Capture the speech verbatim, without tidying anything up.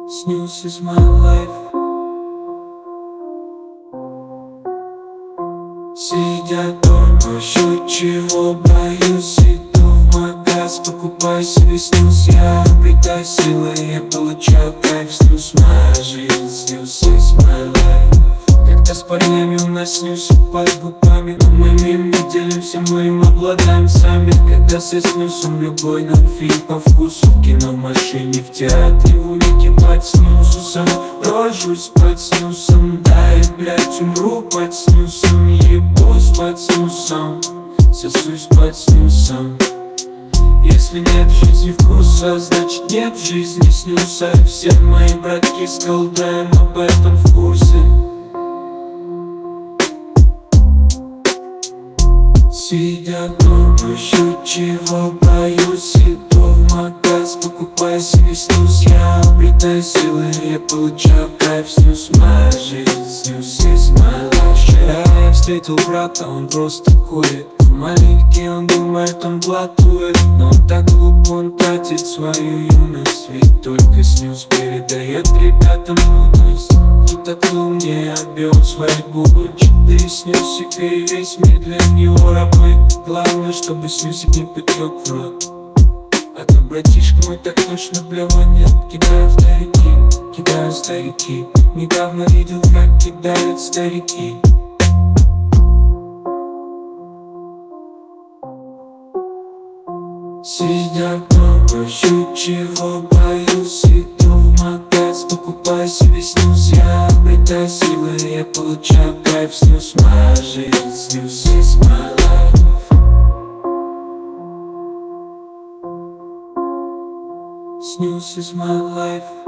Snooze is my life. Сидя дома, жуть чего боюсь. Иду в магаз, покупаю себе снюс. Я обретаю силы, я получаю кайф. Снюс моя жизнь, снюс is my life. Когда с парнями у нас снюс под губами, но мы им не делимся, мы им обладаем сами. Когда со снюсом любой нам фильм по вкусу. В кино, в машине, в театре, в унике под снюсом. Рожусь под снюсом, да и, блять, умру под снюсом. Ебусь под снюсом, сосусь под снюсом. Если нет в жизни вкуса, значит нет в жизни снюса. Все мои братки с колдаем об этом в курсе. Сидя дома, жуть чего боюсь. Иду в магаз, покупаю себе снюс. Я обретаю силы, я получаю кайф. Снюс моя жизнь, снюс is my life. Вчера я встретил брата, он просто курит. Маленький, он думает, он блатует, но он так глуп, он тратит свою юность. Ведь только снюс передает ребятам мудрость. И тату мне обвел свои губы. Четыре снюсика и весь мир для него рабы. Главное, чтобы снюсик не потек в рот. А то, братишка мой, так точно блева нет. Кидаю старики, кидаю старики. Недавно видел, как кидают старики. Сидя дома, жуть чего боюсь. Иду в магаз, покупаю себе снюс. Я обретаю силы, я получаю кайф. Снюс моя жизнь, снюс is my life. Snooze is my life.